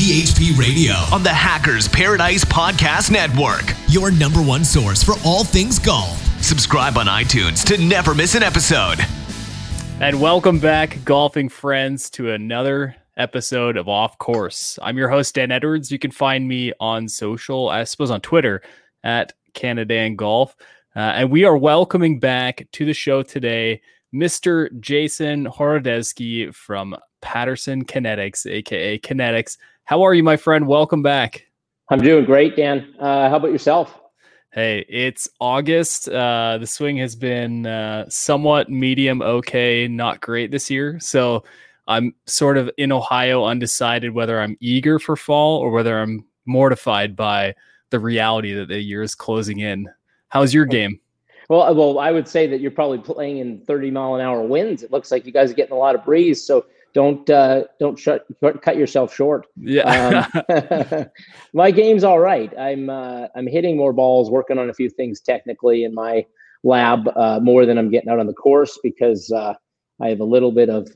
THP Radio on the Hackers Paradise Podcast Network. Your number one source for all things golf. Subscribe on iTunes to never miss an episode. And welcome back, golfing friends, to another episode of Off Course. I'm your host, Dan Edwards. You can find me on social, I suppose on Twitter, at Canadan Golf. And we are welcoming back to the show today Mr. Jason Horodezki from Patterson Kinetics, aka Kinetics. How are you, my friend? Welcome back. I'm doing great, Dan. How about yourself? Hey, it's August. The swing has been somewhat medium, okay, not great this year. So I'm sort of in Ohio undecided whether I'm eager for fall or whether I'm mortified by the reality that the year is closing in. How's your game? Well, I would say that you're probably playing in 30-mile-an-hour winds. It looks like you guys are getting a lot of breeze, so don't cut yourself short. Yeah, my game's all right. I'm hitting more balls, working on a few things technically in my lab more than I'm getting out on the course because I have a little bit of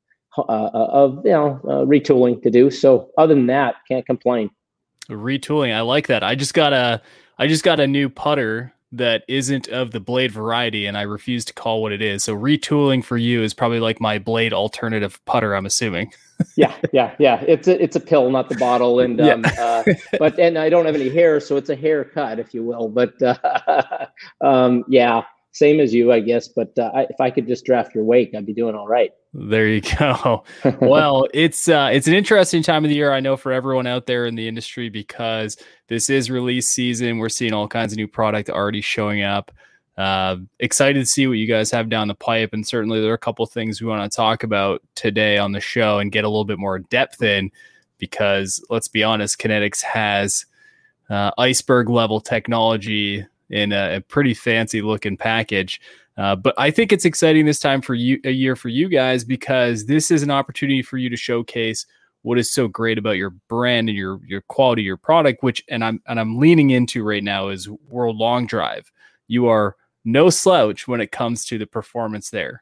retooling to do. So other than that, can't complain. Retooling, I like that. I just got a new putter that isn't of the blade variety, and I refuse to call what it is. So retooling for you is probably like my blade alternative putter, I'm assuming. Yeah. It's a pill, not the bottle. And but I don't have any hair, so it's a haircut, if you will. But yeah, same as you, I guess. But if I could just draft your wake, I'd be doing all right. There you go. Well, it's an interesting time of the year, I know, for everyone out there in the industry, because this is release season. We're seeing all kinds of new product already showing up. Excited to see what you guys have down the pipe. And certainly there are a couple of things we want to talk about today on the show and get a little bit more depth in, because let's be honest, Kinetics has iceberg level technology in a pretty fancy looking package. But I think it's exciting this time for you, a year for you guys, because this is an opportunity for you to showcase what is so great about your brand and your quality, your product, which, and I'm leaning into right now, is World Long Drive. You are no slouch when it comes to the performance there.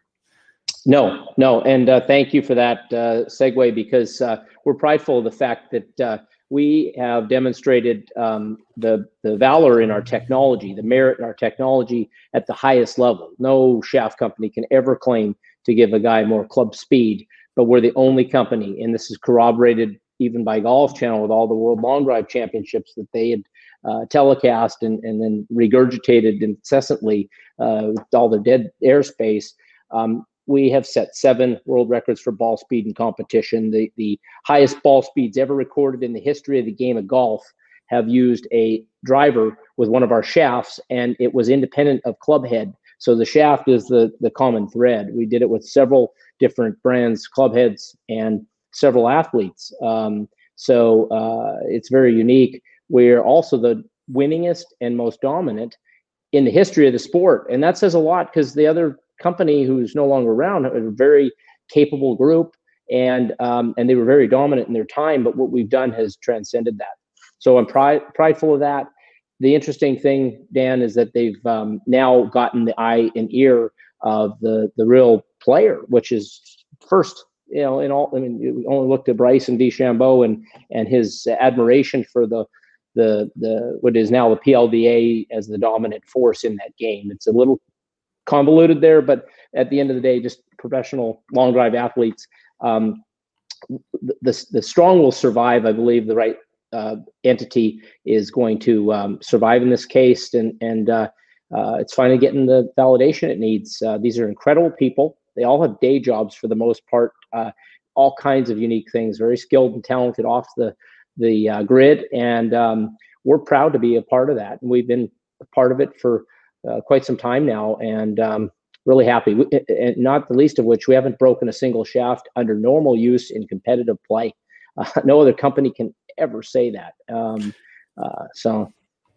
No. And thank you for that segue, because we're prideful of the fact that we have demonstrated the valor in our technology, the merit in our technology at the highest level. No shaft company can ever claim to give a guy more club speed, but we're the only company, and this is corroborated even by Golf Channel with all the World Long Drive Championships that they had telecast and then regurgitated incessantly with all the dead airspace. We have set 7 world records for ball speed in competition. The highest ball speeds ever recorded in the history of the game of golf have used a driver with one of our shafts, and it was independent of club head. So the shaft is the common thread. We did it with several different brands, club heads, and several athletes. So it's very unique. We're also the winningest and most dominant in the history of the sport. And that says a lot, because the other company who's no longer around, a very capable group, and they were very dominant in their time, but what we've done has transcended that. So I'm prideful of that. The interesting thing, Dan, is that they've now gotten the eye and ear of the real player, which is first, we only looked at Bryson DeChambeau and his admiration for the what is now the PLDA as the dominant force in that game. It's a little convoluted there, but at the end of the day, just professional long drive athletes. The strong will survive. I believe the right entity is going to survive in this case, and it's finally getting the validation it needs. These are incredible people. They all have day jobs for the most part, all kinds of unique things, very skilled and talented off the grid, and we're proud to be a part of that. And we've been a part of it for quite some time now, and really happy. And not the least of which, we haven't broken a single shaft under normal use in competitive play. No other company can ever say that. So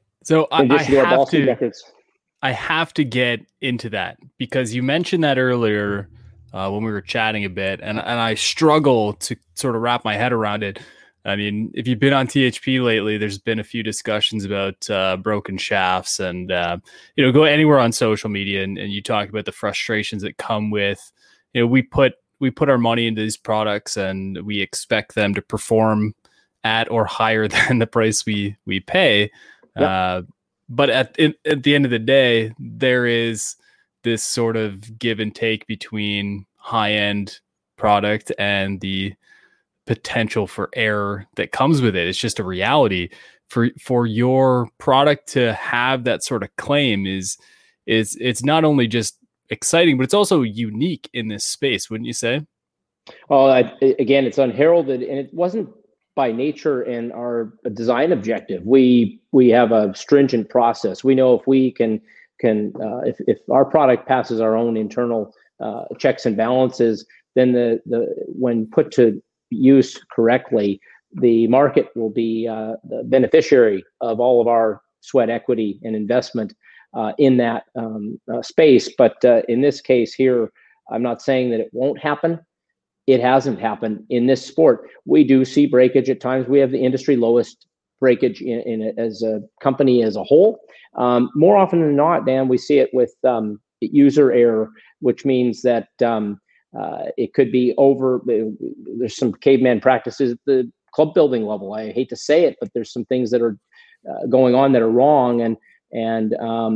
I have to get into that, because you mentioned that earlier when we were chatting a bit, and I struggle to sort of wrap my head around it. I mean, if you've been on THP lately, there's been a few discussions about broken shafts, and go anywhere on social media and you talk about the frustrations that come with, we put our money into these products and we expect them to perform at or higher than the price we pay. Yep. But at the end of the day, there is this sort of give and take between high-end product and the potential for error that comes with it. It's just a reality. For your product to have that sort of claim is it's not only just exciting, but it's also unique in this space, wouldn't you say? Well, again, it's unheralded, and it wasn't by nature and our design objective. We have a stringent process. We know if we can if our product passes our own internal checks and balances, then the when put to use correctly, the market will be the beneficiary of all of our sweat equity and investment in that space. But in this case here, I'm not saying that it won't happen. It hasn't happened in this sport. We do see breakage at times. We have the industry lowest breakage in as a company as a whole. More often than not, Dan, we see it with user error, which means that it could be over. There's some caveman practices at the club building level. I hate to say it, but there's some things that are going on that are wrong, and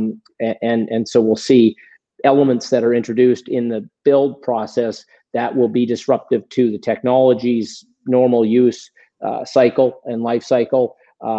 so we'll see elements that are introduced in the build process that will be disruptive to the technology's normal use cycle and life cycle.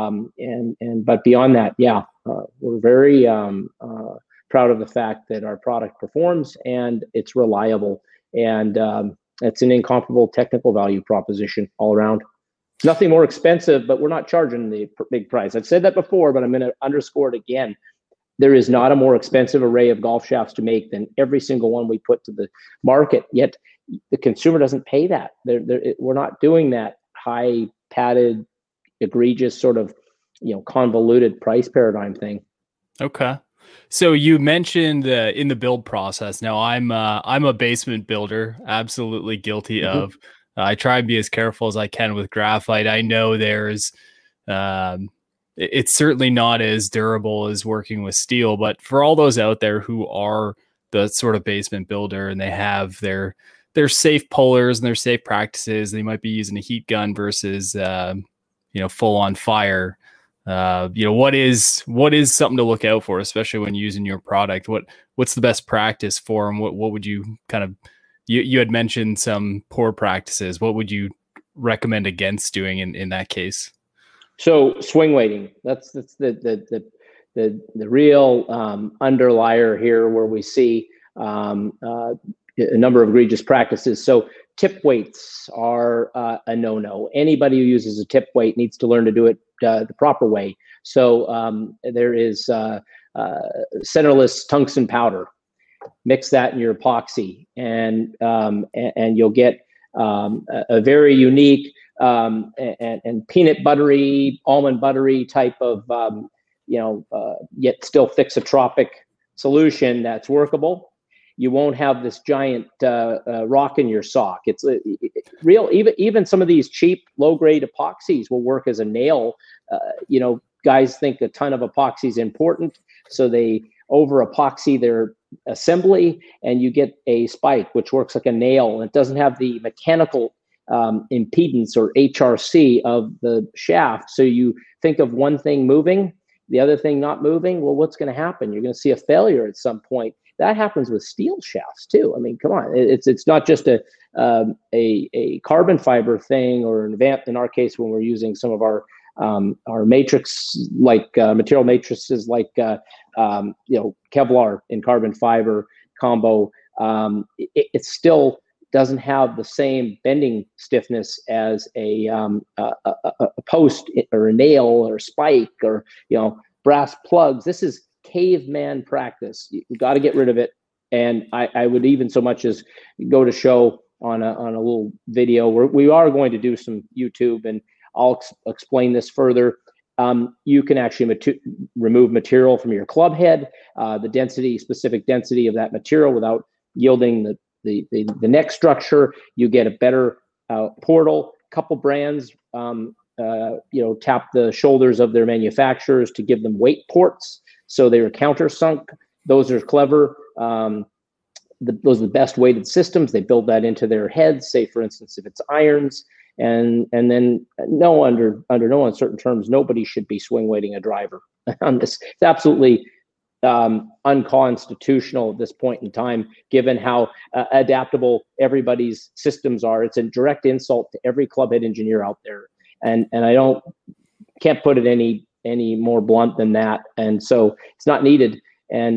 But beyond that, we're very proud of the fact that our product performs and it's reliable, and it's an incomparable technical value proposition all around. Nothing more expensive, but we're not charging the big price. I've said that before, but I'm going to underscore it again. There is not a more expensive array of golf shafts to make than every single one we put to the market. Yet the consumer doesn't pay that. We're not doing that high padded, egregious sort of convoluted price paradigm thing. Okay. So you mentioned in the build process. Now I'm a basement builder, absolutely guilty of. I try and be as careful as I can with graphite. I know there's it's certainly not as durable as working with steel, but for all those out there who are the sort of basement builder and they have their safe pullers and their safe practices, they might be using a heat gun versus full on fire. What is something to look out for, especially when using your product? What's the best practice for them? What would you kind of, you had mentioned some poor practices. What would you recommend against doing in that case? So swing weighting, that's the real underlier here, where we see a number of egregious practices. So tip weights are a no-no. Anybody who uses a tip weight needs to learn to do it the proper way. So there is centerless tungsten powder. Mix that in your epoxy, and you'll get a very unique and peanut buttery, almond buttery type of yet still thixotropic solution that's workable. You won't have this giant rock in your sock. It's real. Even some of these cheap low grade epoxies will work as a nail. Guys think a ton of epoxy is important, so they over epoxy their assembly, and you get a spike which works like a nail, and it doesn't have the mechanical impedance or HRC of the shaft. So you think of one thing moving, the other thing not moving. Well, what's going to happen? You're going to see a failure at some point. That happens with steel shafts too. I mean, come on, it's not just a carbon fiber thing, or in our case when we're using some of our matrix material matrices like Kevlar and carbon fiber combo. It still doesn't have the same bending stiffness as a post or a nail or a spike or brass plugs. This is caveman practice. You got to get rid of it. And I would even so much as go to show on a little video where we are going to do some YouTube, and I'll explain this further. You can actually remove material from your club head, the specific density of that material without yielding the neck structure. You get a better portal. Couple brands, tap the shoulders of their manufacturers to give them weight ports, so they are countersunk. Those are clever. Those are the best weighted systems. They build that into their heads. Say, for instance, if it's irons, and then under no uncertain terms, nobody should be swing weighting a driver on this. It's absolutely unconstitutional at this point in time, given how adaptable everybody's systems are. It's a direct insult to every clubhead engineer out there, and I can't put it any more blunt than that. And so it's not needed. And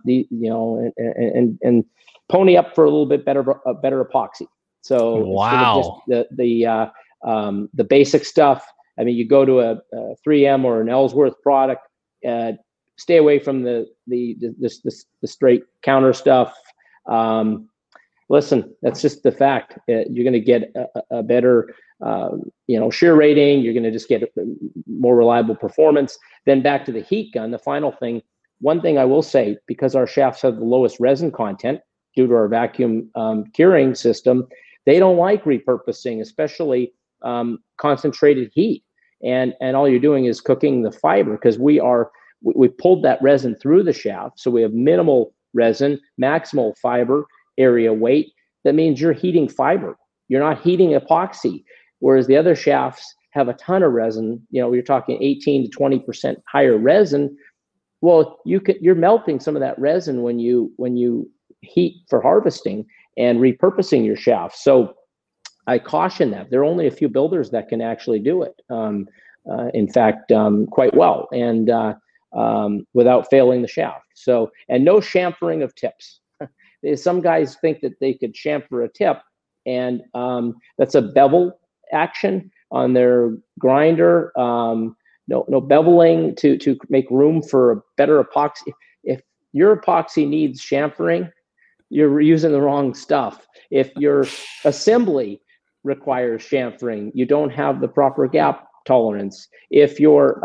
and pony up for a little bit better epoxy. So wow, the basic stuff. I mean, you go to a 3M or an Ellsworth product. Stay away from the straight counter stuff. Listen, that's just the fact. You're going to get a better shear rating. You're going to just get more reliable performance. Then back to the heat gun. The final thing. One thing I will say, because our shafts have the lowest resin content due to our vacuum curing system, they don't like repurposing, especially concentrated heat. And all you're doing is cooking the fiber, because we pulled that resin through the shaft. So we have minimal resin, maximal fiber area weight. That means you're heating fiber. You're not heating epoxy. Whereas the other shafts have a ton of resin. You're talking 18 to 20% higher resin. Well, you're melting some of that resin when you heat for harvesting and repurposing your shaft. So I caution that. There are only a few builders that can actually do it. In fact, quite well, and without failing the shaft. So, and no chamfering of tips. Some guys think that they could chamfer a tip, and that's a bevel action on their grinder. No beveling to make room for a better epoxy. If your epoxy needs chamfering, you're using the wrong stuff. If your assembly requires chamfering, you don't have the proper gap tolerance. If you're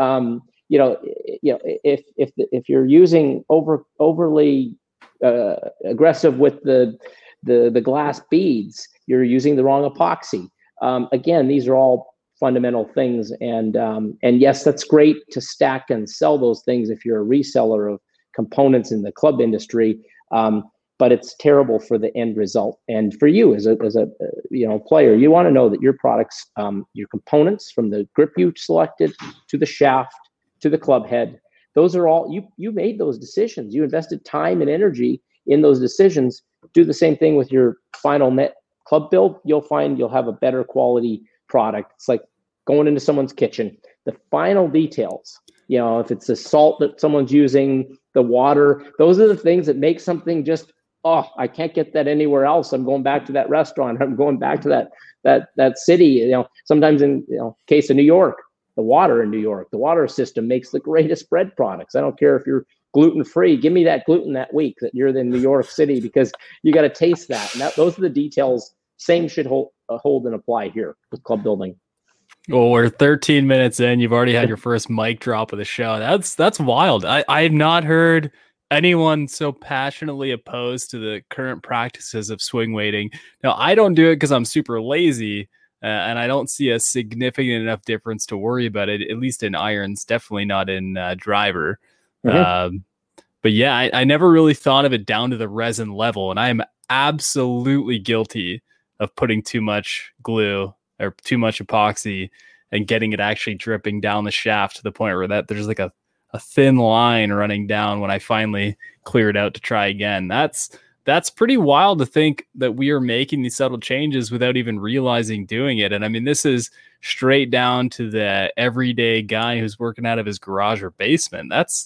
if you're using overly aggressive with the glass beads, you're using the wrong epoxy. Again, these are all fundamental things, and yes, that's great to stack and sell those things if you're a reseller of components in the club industry, but it's terrible for the end result. And for you as a player, you want to know that your products, your components, from the grip you selected to the shaft to the club head, those are all you made those decisions. You invested time and energy in those decisions. Do the same thing with your final net club build. You'll find you'll have a better quality product. It's like going into someone's kitchen. The final details, if it's the salt that someone's using, the water, those are the things that make something just, I can't get that anywhere else. I'm going back to that restaurant. I'm going back to that city. Sometimes in case of New York, the water in New York, the water system makes the greatest bread products. I don't care if you're gluten-free. Give me that gluten that week that you're in New York City, because you got to taste that. And those are the details. Same should hold and apply here with club building. Well, we're 13 minutes in. You've already had your first mic drop of the show. That's wild. I have not heard anyone so passionately opposed to the current practices of swing weighting. Now, I don't do it because I'm super lazy, and I don't see a significant enough difference to worry about it, at least in irons, definitely not in driver. Mm-hmm. But yeah, I never really thought of it down to the resin level, and I am absolutely guilty of putting too much glue or too much epoxy and getting it actually dripping down the shaft to the point where there's like a thin line running down when I finally clear it out to try again. That's pretty wild to think that we are making these subtle changes without even realizing doing it. And I mean, this is straight down to the everyday guy who's working out of his garage or basement. That's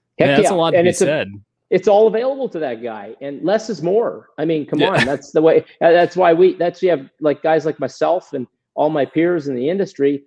a lot to be said. It's all available to that guy, and less is more. I mean, come on, that's the way. That's why you have like guys like myself and all my peers in the industry.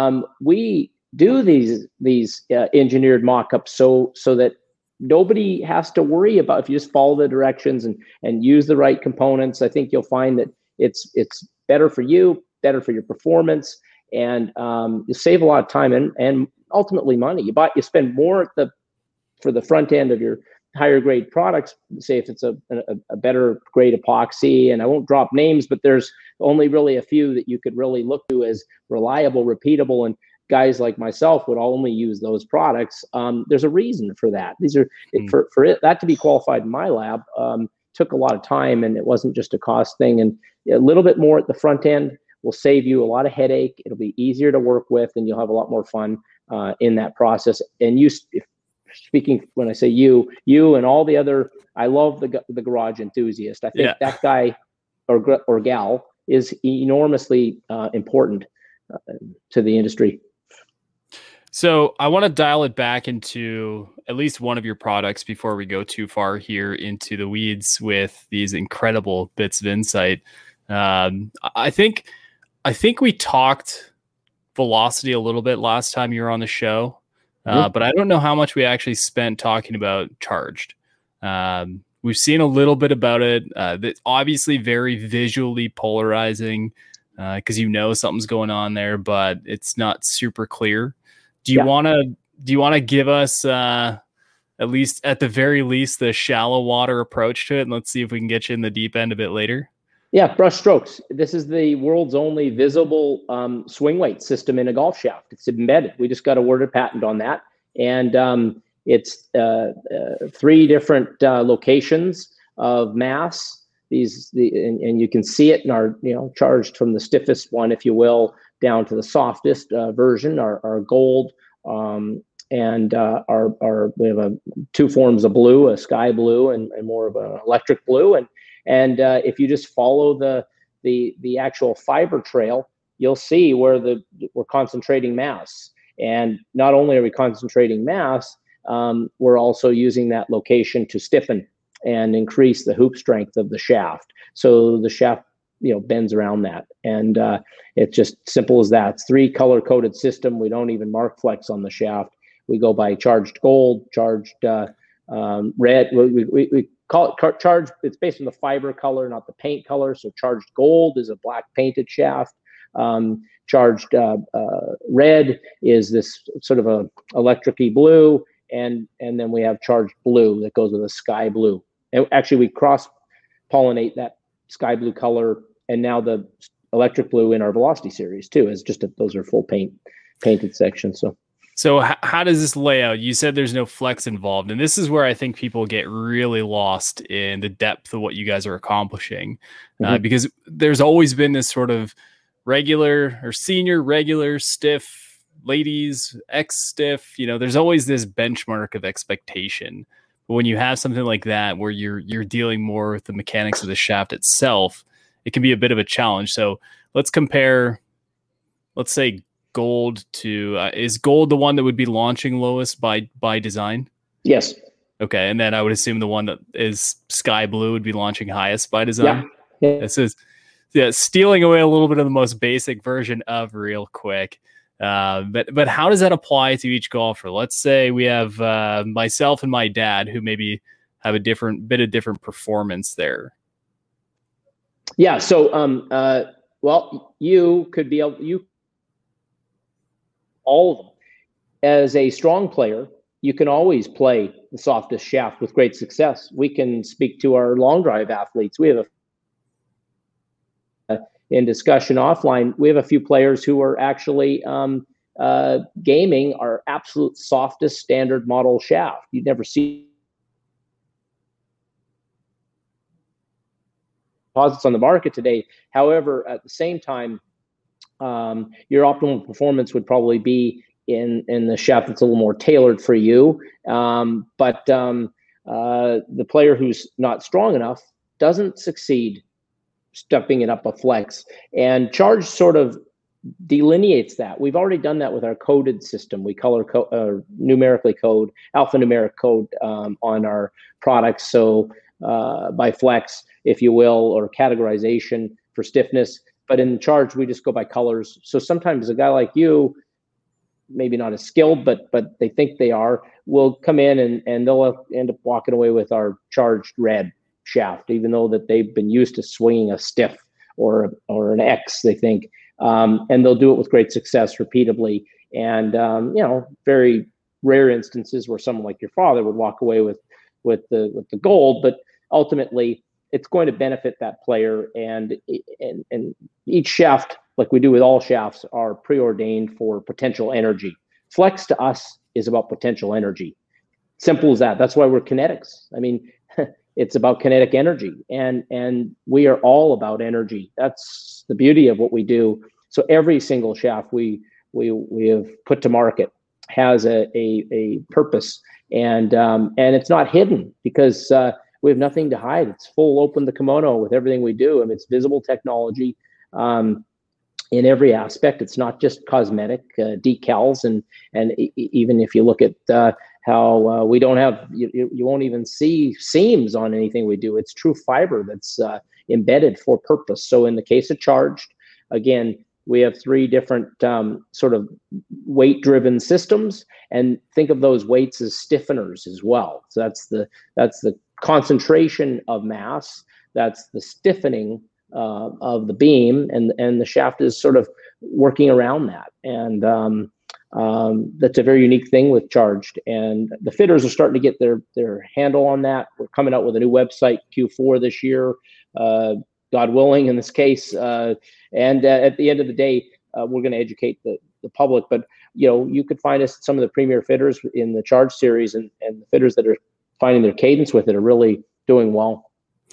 We do these engineered mock-ups so that nobody has to worry about. If you just follow the directions and use the right components, I think you'll find that it's better for you, better for your performance, and you save a lot of time and ultimately money. You spend more for the front end of your higher grade products, say if it's a better grade epoxy, and I won't drop names, but there's only really a few that you could really look to as reliable, repeatable, and guys like myself would only use those products. There's a reason for that. These are for that to be qualified in my lab took a lot of time, and it wasn't just a cost thing, and a little bit more at the front end will save you a lot of headache. It'll be easier to work with, and you'll have a lot more fun in that process. And speaking, when I say you and all the other, I love the garage enthusiast. I think that guy or gal is enormously important to the industry. So I want to dial it back into at least one of your products before we go too far here into the weeds with these incredible bits of insight. I think we talked velocity a little bit last time you were on the show, but I don't know how much we actually spent talking about charged. We've seen a little bit about it. That's obviously very visually polarizing because something's going on there, but it's not super clear. Do you want to give us at the very least the shallow water approach to it, and let's see if we can get you in the deep end a bit later? Yeah, brush strokes. This is the world's only visible swing weight system in a golf shaft. It's embedded. We just got awarded a patent on that, and it's 3 different locations of mass. And you can see it in our charged from the stiffest one, if you will, down to the softest version, our gold, and we have 2 forms of blue, a sky blue and more of an electric blue. And if you just follow the actual fiber trail, you'll see where we're concentrating mass. And not only are we concentrating mass, we're also using that location to stiffen and increase the hoop strength of the shaft. So the shaft bends around that, and it's just simple as that. It's 3 color coded system. We don't even mark flex on the shaft. We go by charged gold, charged red. We call it charged. It's based on the fiber color, not the paint color. So charged gold is a black painted shaft. Charged red is this sort of a electric-y blue, and then we have charged blue that goes with a sky blue. And actually, we cross pollinate that sky blue color and now the electric blue in our Velocity series too. Is just those are full painted sections. So how does this lay out? You said there's no flex involved, and this is where I think people get really lost in the depth of what you guys are accomplishing, because there's always been this sort of regular or senior regular stiff, ladies X stiff. There's always this benchmark of expectation. But when you have something like that, where you're dealing more with the mechanics of the shaft itself, it can be a bit of a challenge. So let's compare, let's say gold to, is gold the one that would be launching lowest by design? Yes. Okay. And then I would assume the one that is sky blue would be launching highest by design. Yeah. This is stealing away a little bit of the most basic version of real quick. But how does that apply to each golfer? Let's say we have myself and my dad who maybe have a different performance there. Yeah. So, well, you could be all of them. As a strong player, you can always play the softest shaft with great success. We can speak to our long drive athletes. We have in discussion offline, we have a few players who are actually gaming our absolute softest standard model shaft. You'd never see deposits on the market today. However, at the same time, your optimal performance would probably be in the shaft that's a little more tailored for you. But the player who's not strong enough doesn't succeed stepping it up a flex. And Charge sort of delineates that. We've already done that with our coded system. We color numerically code, alphanumeric code on our products. So by flex, if you will, or categorization for stiffness. But in Charge, we just go by colors. So sometimes a guy like you, maybe not as skilled, but they think they are, will come in and they'll end up walking away with our charged red shaft, even though that they've been used to swinging a stiff or an X, they think, and they'll do it with great success repeatedly. And very rare instances where someone like your father would walk away with the gold, but ultimately it's going to benefit that player. And each shaft, like we do with all shafts, are preordained for potential energy. Flex to us is about potential energy. Simple as that. That's why we're kinetics. I mean, it's about kinetic energy, and we are all about energy. That's the beauty of what we do. So every single shaft we have put to market has a purpose, and it's not hidden because we have nothing to hide. It's full open the kimono with everything we do, and it's visible technology in every aspect. It's not just cosmetic decals, and even if you look at how we don't have, you won't even see seams on anything we do. It's true fiber that's embedded for purpose. So in the case of Charged, again, we have 3 different sort of weight-driven systems, and think of those weights as stiffeners as well. So that's the concentration of mass, that's the stiffening of the beam, and the shaft is sort of working around that. And that's a very unique thing with Charged. And the fitters are starting to get their handle on that. We're coming out with a new website Q4 this year, God willing, in this case. And at the end of the day, we're going to educate the public. But you could find us some of the premier fitters in the Charged series, and the fitters that are finding their cadence with it are really doing well.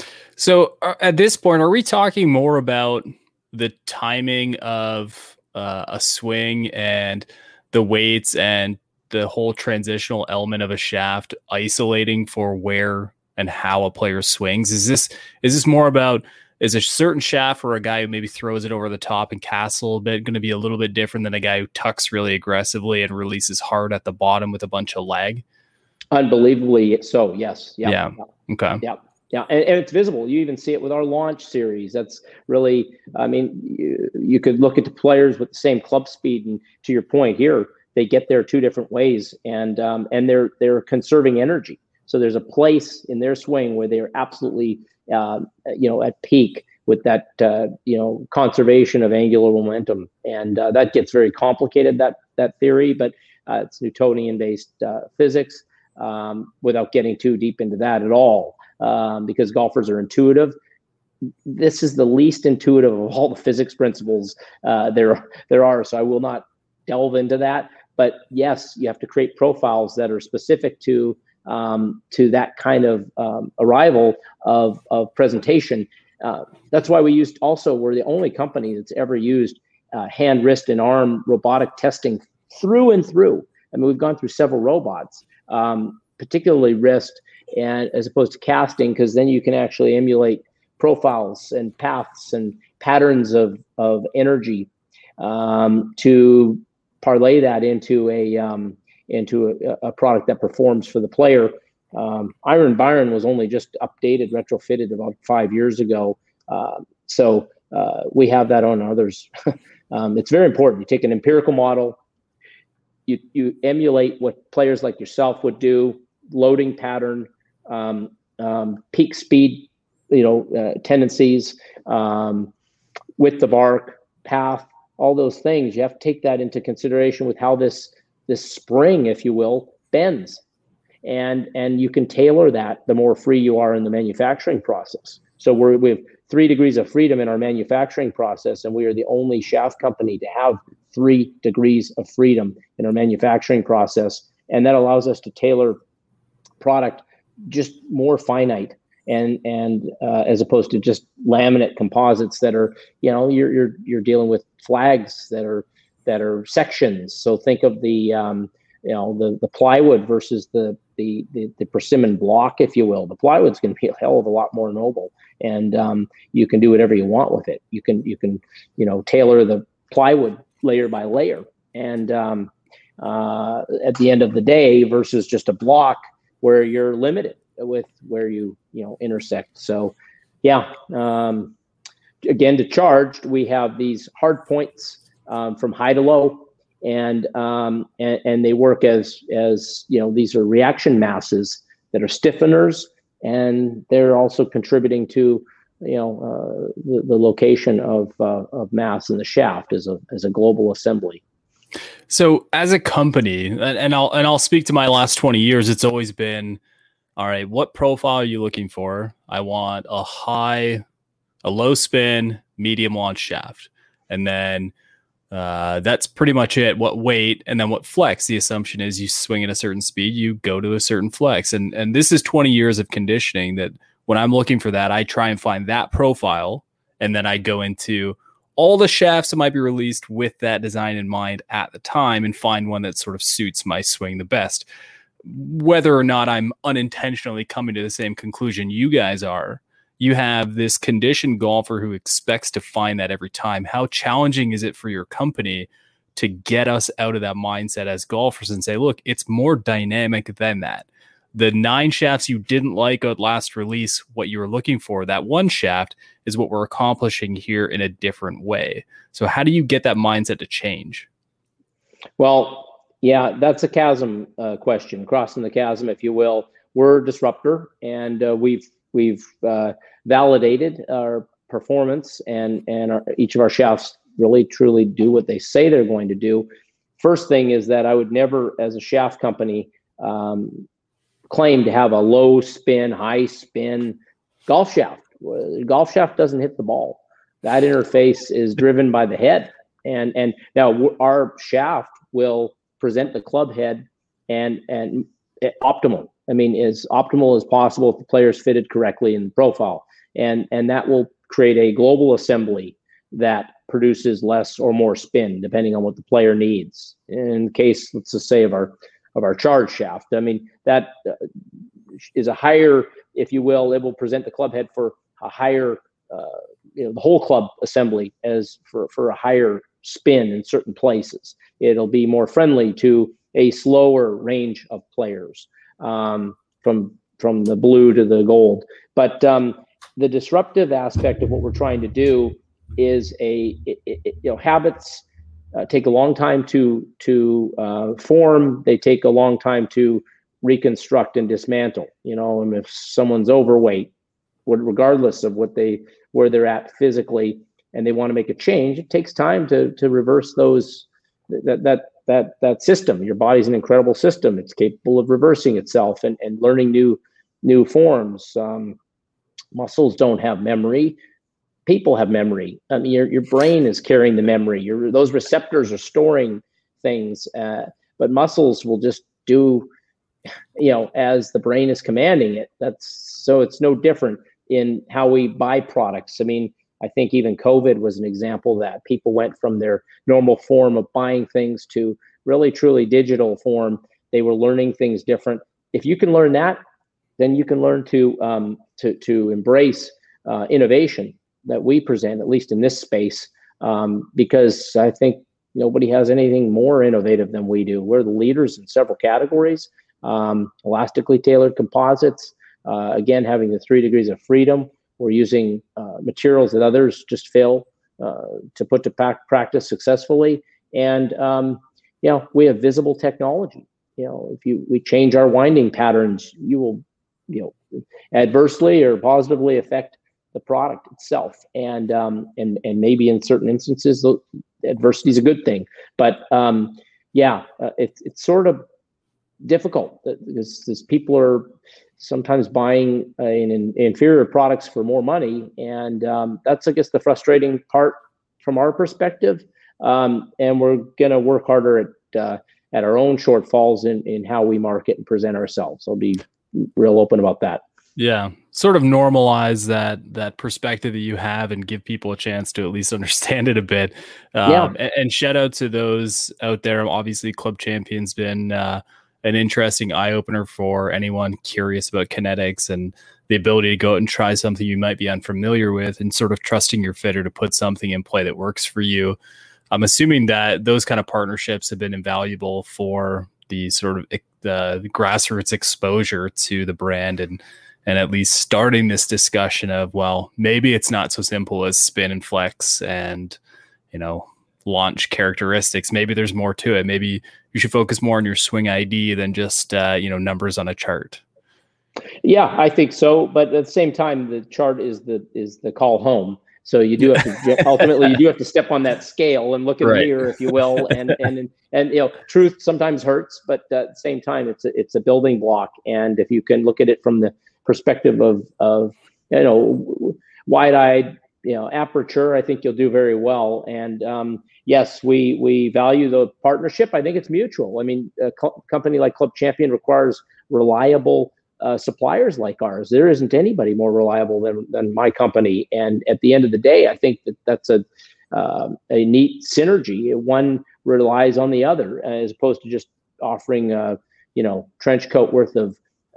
So at this point, are we talking more about the timing of a swing and the weights and the whole transitional element of a shaft isolating for where and how a player swings? Is this more about, is a certain shaft for a guy who maybe throws it over the top and casts a little bit going to be a little bit different than a guy who tucks really aggressively and releases hard at the bottom with a bunch of lag? Unbelievably so, yes. Yeah. Okay. Yeah. Yeah, and it's visible. You even see it with our launch series. That's really, I mean, you could look at the players with the same club speed, and to your point here, they get there 2 different ways, and they're conserving energy. So there's a place in their swing where they're absolutely, at peak with that, conservation of angular momentum, and that gets very complicated, that theory, but it's Newtonian-based physics, without getting too deep into that at all. Because golfers are intuitive. This is the least intuitive of all the physics principles there are. So I will not delve into that. But yes, you have to create profiles that are specific to that kind of arrival of presentation. That's why we're the only company that's ever used hand, wrist, and arm robotic testing through and through. I mean, we've gone through several robots, particularly wrist, and as opposed to casting, because then you can actually emulate profiles and paths and patterns of energy to parlay that into a product that performs for the player. Iron Byron was only just updated, retrofitted about 5 years ago, so we have that on others. It's very important. You take an empirical model, you emulate what players like yourself would do, loading pattern, peak speed, tendencies, width of arc, path, all those things. You have to take that into consideration with how this spring, if you will, bends, and you can tailor that the more free you are in the manufacturing process. So we have 3 degrees of freedom in our manufacturing process, and we are the only shaft company to have 3 degrees of freedom in our manufacturing process, and that allows us to tailor product just more finite, and as opposed to just laminate composites that are, you're dealing with flags that are sections. So think of the plywood versus the persimmon block, if you will. The plywood's going to be a hell of a lot more noble, and you can do whatever you want with it. You can tailor the plywood layer by layer, and at the end of the day, versus just a block where you're limited with where you intersect. So again, to Charged, we have these hard points from high to low, and they work as these are reaction masses that are stiffeners, and they're also contributing to the location of mass in the shaft as a global assembly. So as a company, and I'll speak to my last 20 years, it's always been, all right, what profile are you looking for? I want a low spin, medium launch shaft. And then that's pretty much it. What weight, and then what flex. The assumption is you swing at a certain speed, you go to a certain flex. And this is 20 years of conditioning that when I'm looking for that, I try and find that profile, and then I go into all the shafts that might be released with that design in mind at the time and find one that sort of suits my swing the best. Whether or not I'm unintentionally coming to the same conclusion you guys are, you have this conditioned golfer who expects to find that every time. How challenging is it for your company to get us out of that mindset as golfers and say, look, it's more dynamic than that? The 9 shafts you didn't like at last release, what you were looking for, that one shaft is what we're accomplishing here in a different way. So how do you get that mindset to change? Well, yeah, that's a chasm question, crossing the chasm, if you will. We're a disruptor, and we've validated our performance, and each of our shafts really truly do what they say they're going to do. First thing is that I would never, as a shaft company, claim to have a low spin, high spin golf shaft. Golf shaft doesn't hit the ball. That interface is driven by the head. And now our shaft will present the club head and optimal. I mean, as optimal as possible if the player's fitted correctly in the profile. And that will create a global assembly that produces less or more spin, depending on what the player needs. In the case, let's just say, of our charge shaft, I mean, that is a higher, if you will, it will present the club head for a higher, the whole club assembly as for a higher spin in certain places. It'll be more friendly to a slower range of players, from the blue to the gold. But the disruptive aspect of what we're trying to do is habits take a long time to form. They take a long time to reconstruct and dismantle. And if someone's overweight, regardless of where they're at physically, and they want to make a change, it takes time to reverse that system. Your body's an incredible system. It's capable of reversing itself and learning new forms. Muscles don't have memory. People have memory. I mean, your brain is carrying the memory. Those receptors are storing things, but muscles will just do, as the brain is commanding it. So it's no different in how we buy products. I mean, I think even COVID was an example that people went from their normal form of buying things to really truly digital form. They were learning things different. If you can learn that, then you can learn to embrace innovation that we present, at least in this space, because I think nobody has anything more innovative than we do. We're the leaders in several categories. Elastically tailored composites, again, having the 3 degrees of freedom. We're using materials that others just fail to put to practice successfully. And, we have visible technology. If we change our winding patterns, you will, adversely or positively affect the product itself. And maybe in certain instances, adversity is a good thing. But it's sort of difficult because people are sometimes buying inferior products for more money. And that's, I guess, the frustrating part from our perspective. And we're going to work harder at our own shortfalls in how we market and present ourselves. I'll be real open about that. Yeah. Sort of normalize that perspective that you have and give people a chance to at least understand it a bit. And shout out to those out there. Obviously, Club Champion's been an interesting eye-opener for anyone curious about kinetics and the ability to go out and try something you might be unfamiliar with and sort of trusting your fitter to put something in play that works for you. I'm assuming that those kind of partnerships have been invaluable for the sort of the grassroots exposure to the brand and at least starting this discussion of, well, maybe it's not so simple as spin and flex and, launch characteristics. Maybe there's more to it. Maybe you should focus more on your swing ID than just, numbers on a chart. Yeah, I think so. But at the same time, the chart is the call home. So you do have to ultimately step on that scale and look in the mirror, if you will. And truth sometimes hurts, but at the same time, it's a building block. And if you can look at it from the perspective of wide-eyed, aperture, I think you'll do very well. And yes, we value the partnership. I think it's mutual. I mean, a company like Club Champion requires reliable suppliers like ours. There isn't anybody more reliable than my company. And at the end of the day, I think that's a neat synergy. One relies on the other, as opposed to just offering trench coat worth of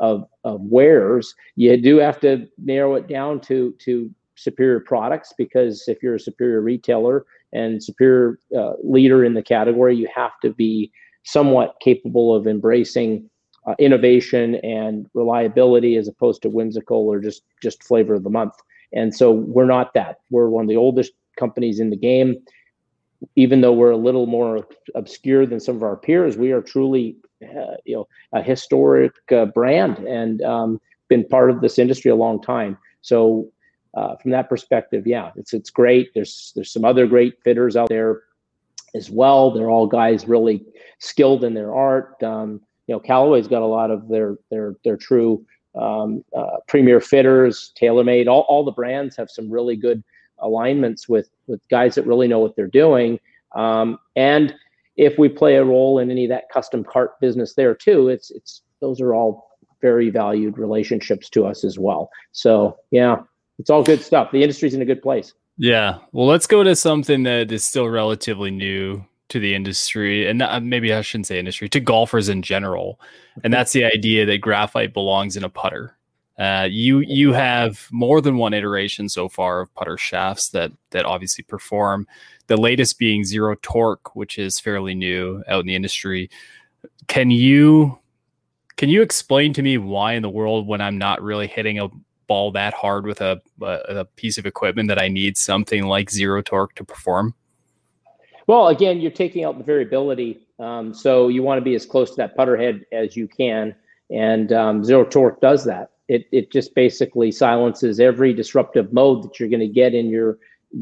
wares. You do have to narrow it down to superior products, because if you're a superior retailer and superior leader in the category, you have to be somewhat capable of embracing innovation and reliability, as opposed to whimsical or just flavor of the month. And so we're not that. We're one of the oldest companies in the game. Even though we're a little more obscure than some of our peers, we are truly a historic brand, and been part of this industry a long time. So from that perspective, yeah, it's great. There's some other great fitters out there as well. They're all guys really skilled in their art. Callaway's got a lot of their true premier fitters, TaylorMade. All the brands have some really good alignments with guys that really know what they're doing. And if we play a role in any of that custom cart business there too, those are all very valued relationships to us as well. So yeah, it's all good stuff. The industry's in a good place. Yeah. Well, let's go to something that is still relatively new to the industry, and maybe I shouldn't say industry, to golfers in general. And that's the idea that graphite belongs in a putter. You have more than one iteration so far of putter shafts that obviously perform. The latest being Zero Torque, which is fairly new out in the industry. Can you explain to me why in the world, when I'm not really hitting a ball that hard with a piece of equipment, that I need something like Zero Torque to perform? Well, again, you're taking out the variability. So you want to be as close to that putter head as you can. And Zero Torque does that. It just basically silences every disruptive mode that you're going to get in your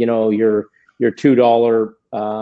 $2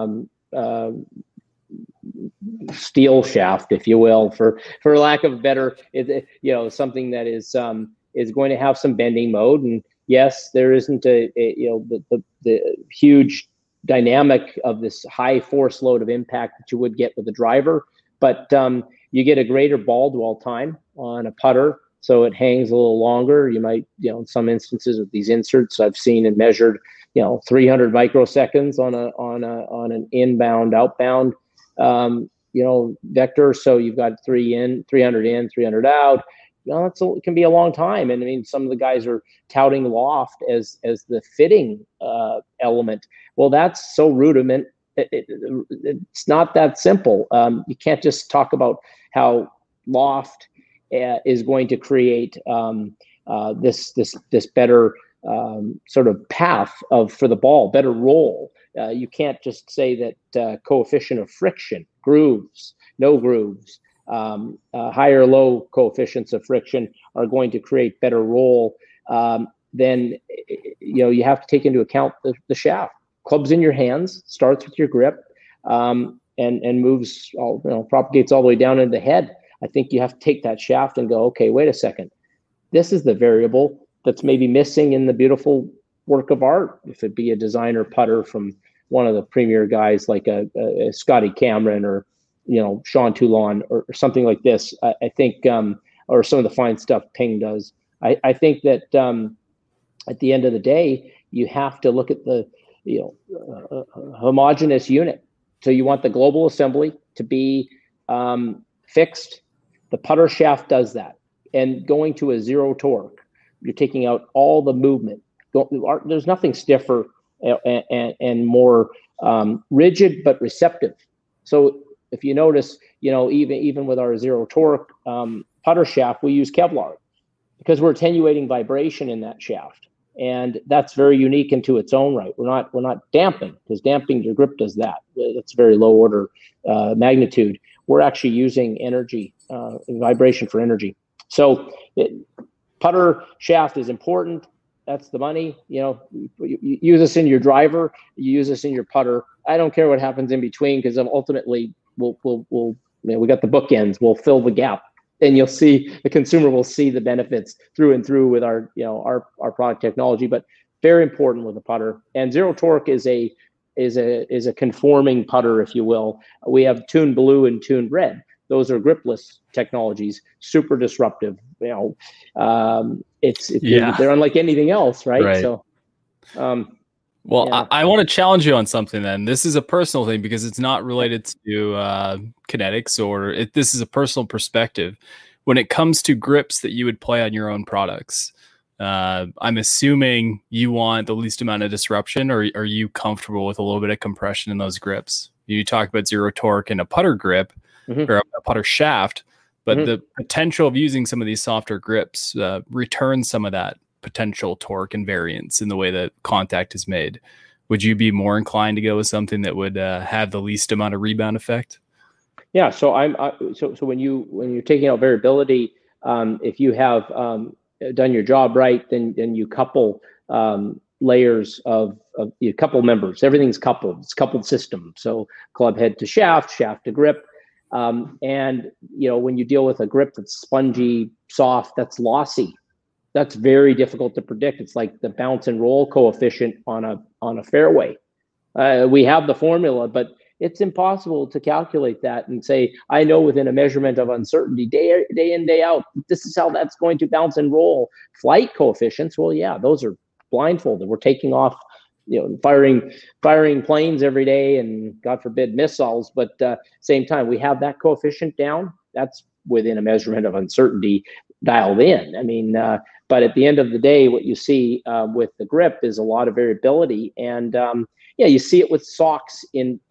steel shaft, if you will, for lack of a better, something that is going to have some bending mode. And yes, there isn't the huge dynamic of this high force load of impact that you would get with a driver, but you get a greater ball dwell time on a putter, so it hangs a little longer. You might, in some instances with these inserts, I've seen and measured, 300 microseconds on an inbound outbound vector. So you've got 300 in, 300 out. It can be a long time. And I mean, some of the guys are touting loft as the fitting element. Well, that's so rudiment. It's not that simple. You can't just talk about how loft is going to create this better sort of path for the ball, better roll. You can't just say that coefficient of friction, grooves, no grooves, higher low coefficients of friction are going to create better roll. Then you have to take into account the shaft. Club's in your hands, starts with your grip, and moves propagates all the way down into the head. I think you have to take that shaft and go, okay, wait a second. This is the variable that's maybe missing in the beautiful work of art. If it be a designer putter from one of the premier guys like a Scotty Cameron or Sean Toulon or something like this, I think, or some of the fine stuff Ping does. I think that at the end of the day, you have to look at the homogeneous unit. So you want the global assembly to be fixed. The putter shaft does that. And going to a Zero Torque, you're taking out all the movement. There's nothing stiffer and more rigid but receptive. So if you notice, even with our Zero Torque putter shaft, we use Kevlar because we're attenuating vibration in that shaft, and that's very unique into its own right. We're not damping, because damping, your grip does that. That's very low order magnitude. We're actually using energy, vibration for energy. So putter shaft is important. That's the money. You use this in your driver, you use this in your putter. I don't care what happens in between, because ultimately we got the bookends. We'll fill the gap, and you'll see the consumer will see the benefits through and through with our product technology. But very important with the putter. And Zero Torque is a conforming putter, if you will. We have tuned blue and tuned red. those are gripless technologies, super disruptive. They're unlike anything else, right? So, I want to challenge you on something then. This is a personal thing because it's not related to kinetics this is a personal perspective. When it comes to grips that you would play on your own products, I'm assuming you want the least amount of disruption, or are you comfortable with a little bit of compression in those grips? You talk about zero torque in a putter grip or a putter shaft, but the potential of using some of these softer grips returns some of that potential torque and variance in the way that contact is made. Would you be more inclined to go with something that would have the least amount of rebound effect? Yeah. So so when you're taking out variability, if you have done your job right, then you couple layers of you couple members. Everything's coupled. It's a coupled system. So club head to shaft, shaft to grip. And when you deal with a grip that's spongy, soft, that's lossy, that's very difficult to predict. It's like the bounce and roll coefficient on a fairway. We have the formula, but it's impossible to calculate that and say, I know within a measurement of uncertainty, day in, day out, this is how that's going to bounce and roll. Flight coefficients, well, yeah, those are blindfolded. We're taking off, firing planes every day and God forbid missiles, but same time, we have that coefficient down. That's within a measurement of uncertainty dialed in. I mean, but at the end of the day, what you see with the grip is a lot of variability, and you see it with socks in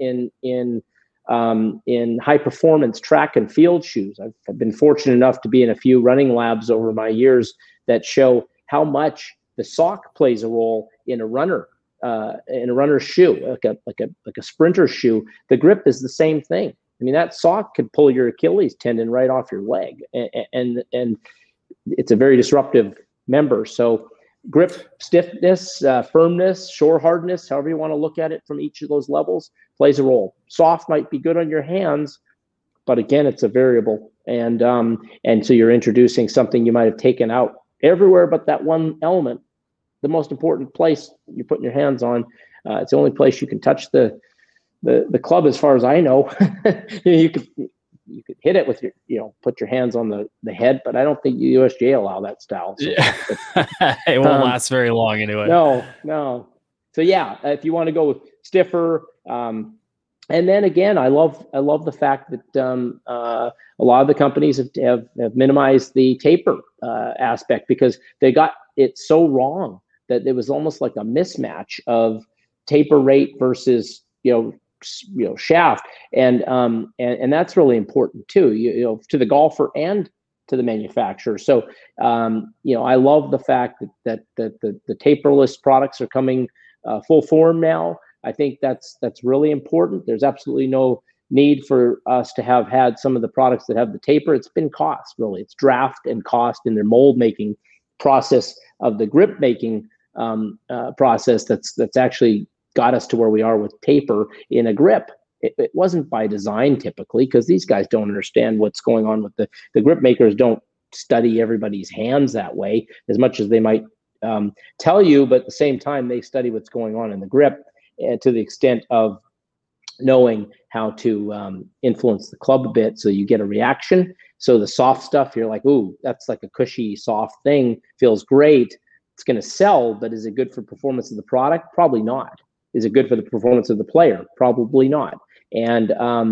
high performance track and field shoes. I've been fortunate enough to be in a few running labs over my years that show how much the sock plays a role in a runner's shoe, like a sprinter shoe. The grip is the same thing. I mean, that sock could pull your Achilles tendon right off your leg, and it's a very disruptive member. So grip stiffness, firmness, shore hardness, however you want to look at it from each of those levels, plays a role. Soft might be good on your hands, but again, it's a variable. And so you're introducing something you might have taken out everywhere but that one element, the most important place you're putting your hands on. It's the only place you can touch the club, as far as I know. You could hit it with your, put your hands on the head, but I don't think USGA allow that style. So, it won't last very long anyway. No. So yeah, if you want to go with stiffer, and then again, I love the fact that a lot of the companies have minimized the taper aspect, because they got it so wrong that it was almost like a mismatch of taper rate versus shaft, and that's really important too, to the golfer and to the manufacturer. So I love the fact that the taperless products are coming full form now. I think that's really important. There's absolutely no need for us to have had some of the products that have the taper. It's been cost, really. It's draft and cost in their mold making process of the grip making process that's actually got us to where we are with taper in a grip. It wasn't by design typically, because these guys don't understand what's going on with the grip makers. Don't study everybody's hands that way as much as they might tell you, but at the same time, they study what's going on in the grip to the extent of knowing how to influence the club a bit so you get a reaction. So the soft stuff, you're like, ooh, that's like a cushy, soft thing, feels great. It's going to sell, but is it good for performance of the product? Probably not. Is it good for the performance of the player? Probably not. And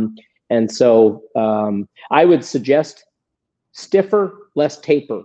so I would suggest stiffer, less taper.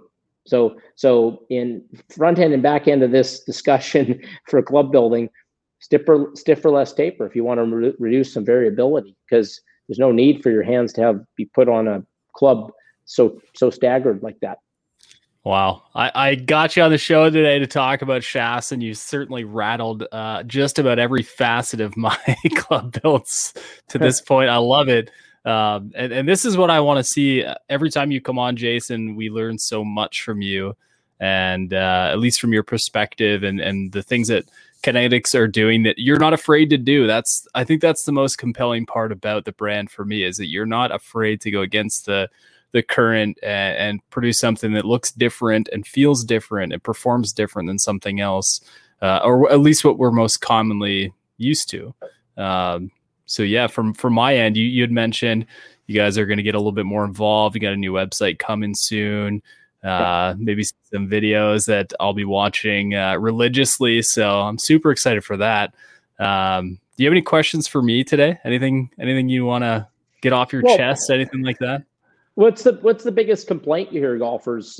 So in front end and back end of this discussion for club building, stiffer, less taper if you want to reduce some variability, because there's no need for your hands to be put on a club so staggered like that. Wow. I got you on the show today to talk about shafts, and you certainly rattled just about every facet of my club builds to this point. I love it. And this is what I want to see every time you come on, Jason. We learn so much from you, and at least from your perspective and the things that Kinetics are doing that you're not afraid to do. I think that's the most compelling part about the brand for me, is that you're not afraid to go against the current and produce something that looks different and feels different and performs different than something else, or at least what we're most commonly used to. So yeah, from my end, you had mentioned, you guys are going to get a little bit more involved. You got a new website coming soon. Maybe some videos that I'll be watching religiously. So I'm super excited for that. Do you have any questions for me today? Anything you want to get off your chest? Anything like that? What's the biggest complaint you hear golfers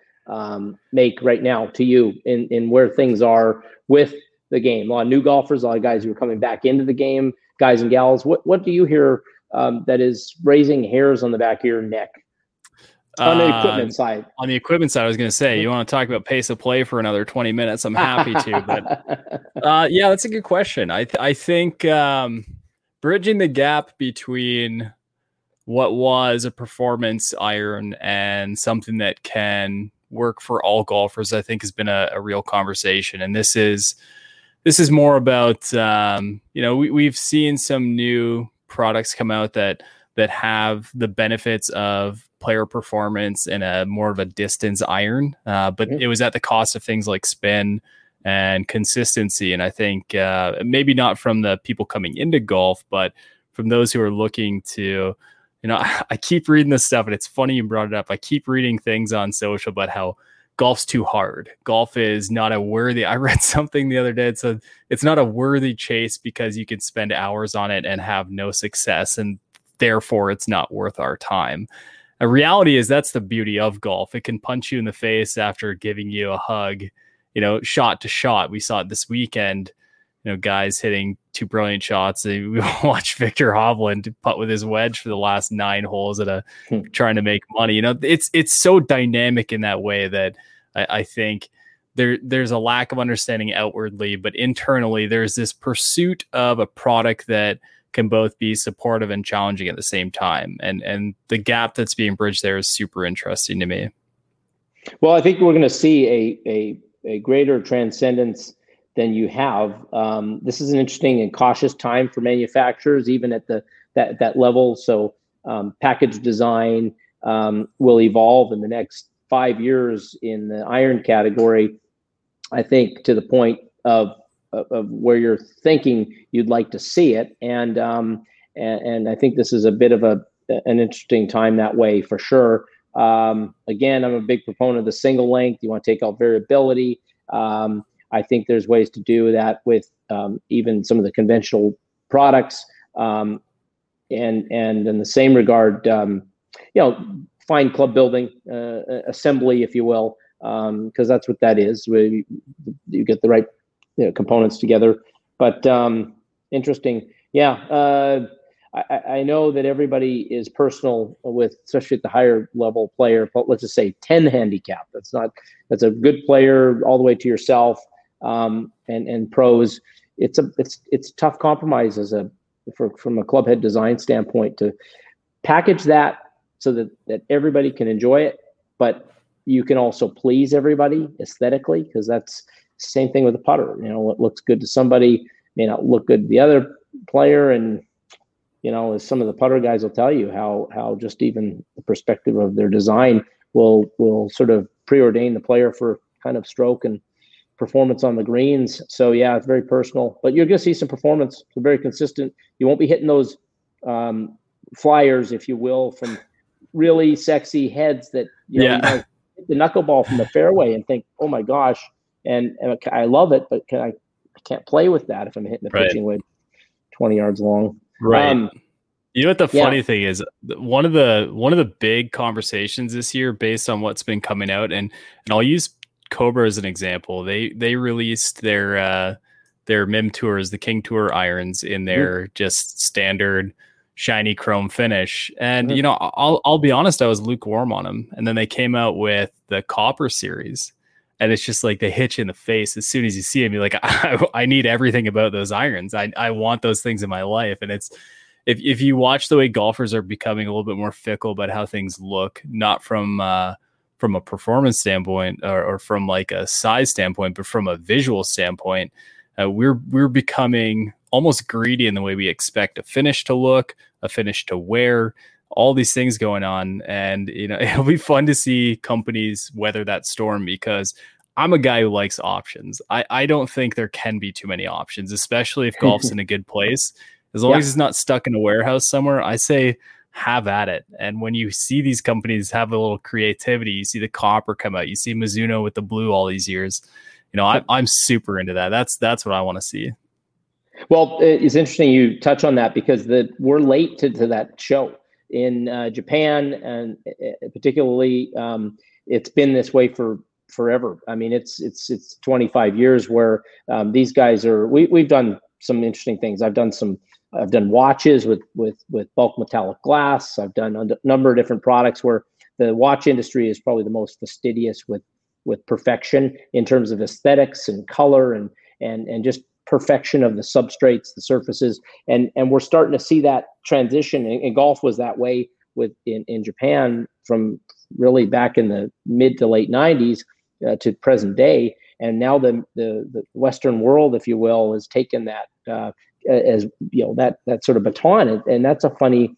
make right now to you in where things are with the game? A lot of new golfers, a lot of guys who are coming back into the game, guys and gals. What do you hear that is raising hairs on the back of your neck? On the equipment side. On the equipment side, I was going to say, you want to talk about pace of play for another 20 minutes? I'm happy to. But yeah, that's a good question. I think bridging the gap between what was a performance iron and something that can work for all golfers, I think has been a real conversation. And this is more about, we've seen some new products come out that have the benefits of player performance and a more of a distance iron, but it was at the cost of things like spin and consistency. And I think maybe not from the people coming into golf, but from those who are looking to, I keep reading this stuff, and it's funny you brought it up. I keep reading things on social about how golf's too hard. Golf is not a worthy. I read something the other day. So it's not a worthy chase because you can spend hours on it and have no success, and therefore it's not worth our time. The reality is that's the beauty of golf. It can punch you in the face after giving you a hug, shot to shot. We saw it this weekend, guys hitting two brilliant shots. We watched Victor Hovland putt with his wedge for the last 9 holes trying to make money. It's so dynamic in that way that I think there's a lack of understanding outwardly, but internally there's this pursuit of a product that can both be supportive and challenging at the same time. And the gap that's being bridged there is super interesting to me. Well, I think we're going to see a greater transcendence than you have. This is an interesting and cautious time for manufacturers, even at that level. So package design will evolve in the next 5 years in the iron category, I think, to the point of where you're thinking you'd like to see it. And I think this is a bit of an interesting time that way for sure. Again, I'm a big proponent of the single length. You want to take out variability. I think there's ways to do that with even some of the conventional products. And in the same regard, fine club building, assembly, if you will, because that's what that is. You get the right components together. But interesting. Yeah. I know that everybody is personal with, especially at the higher level player, but let's just say 10 handicap. That's a good player all the way to yourself. And pros, it's a tough compromise from a club head design standpoint to package that so that everybody can enjoy it, but you can also please everybody aesthetically, because that's the same thing with the putter. What looks good to somebody may not look good to the other player. And, as some of the putter guys will tell you, how just even the perspective of their design will sort of preordain the player for kind of stroke and performance on the greens. So yeah, it's very personal, but you're going to see some performance. So very consistent. You won't be hitting those flyers, if you will, from really sexy heads that you hit the knuckleball from the fairway and think, oh my gosh, and I love it, but I can't play with that if I'm hitting the pitching wedge 20 yards long. Right. What the funny thing is, one of the big conversations this year, based on what's been coming out, and I'll use Cobra as an example. They released their MIM Tours, the King Tour irons, in their just standard shiny chrome finish. And I'll be honest, I was lukewarm on them. And then they came out with the Copper series, and it's just like they hit you in the face as soon as you see them. You're like, I need everything about those irons. I want those things in my life. And it's if you watch the way golfers are becoming a little bit more fickle about how things look, not from a performance standpoint or from like a size standpoint, but from a visual standpoint, we're becoming almost greedy in the way we expect a finish to look, a finish to wear, all these things going on. And, it'll be fun to see companies weather that storm, because I'm a guy who likes options. I don't think there can be too many options, especially if golf's in a good place. As long as it's not stuck in a warehouse somewhere, I say have at it. And when you see these companies have a little creativity, you see the copper come out, you see Mizuno with the blue all these years. I'm super into that. That's what I want to see. Well, it's interesting you touch on that because we're late to that show in Japan, and particularly it's been this way for forever. I mean, it's 25 years where these guys are. We've done some interesting things. I've done watches with bulk metallic glass. I've done a number of different products where the watch industry is probably the most fastidious with perfection in terms of aesthetics and color and just perfection of the substrates, the surfaces, and we're starting to see that transition. And golf was that way in Japan from really back in the mid to late 90s to present day. And now the Western world, if you will, has taken that as that sort of baton, and that's a funny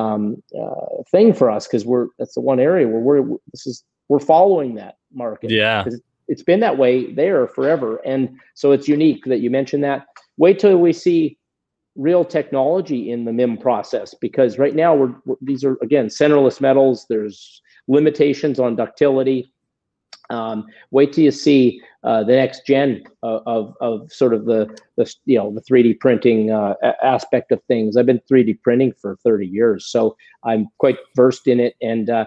thing for us because that's the one area where we're following that market. Yeah. It's been that way there forever. And so it's unique that you mentioned that. Wait till we see real technology in the MIM process, because right now these are, again, centerless metals. There's limitations on ductility. Wait till you see the next gen of sort of the 3D printing aspect of things. I've been 3D printing for 30 years, so I'm quite versed in it. And at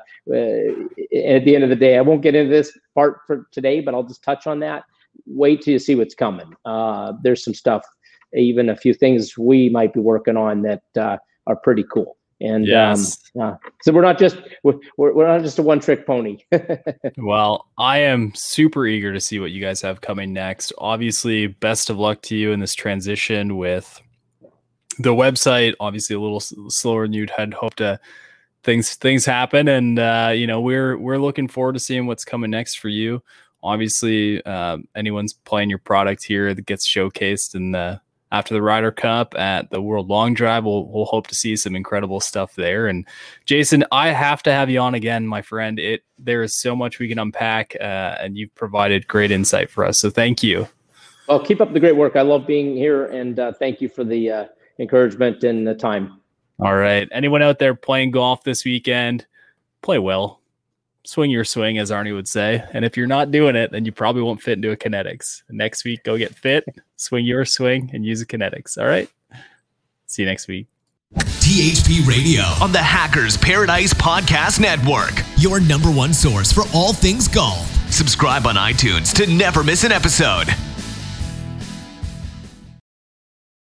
the end of the day, I won't get into this part for today, but I'll just touch on that. Wait till you see what's coming. There's some stuff, even a few things we might be working on that are pretty cool. And yes. So we're not just a one-trick pony. Well, I am super eager to see what you guys have coming next. Obviously, best of luck to you in this transition with the website. Obviously, a little slower than you'd had hoped. Things happen, and we're looking forward to seeing what's coming next for you. Obviously, anyone's playing your product here that gets showcased in after the Ryder Cup at the World Long Drive, we'll hope to see some incredible stuff there. And Jason, I have to have you on again, my friend. There is so much we can unpack, and you've provided great insight for us. So thank you. Well, keep up the great work. I love being here, and thank you for the encouragement and the time. All right. Anyone out there playing golf this weekend, play well. Swing your swing, as Arnie would say. And if you're not doing it, then you probably won't fit into a Kinetics. Next week, go get fit, swing your swing, and use a Kinetics. All right? See you next week. THP Radio on the Hackers Paradise Podcast Network. Your #1 source for all things golf. Subscribe on iTunes to never miss an episode.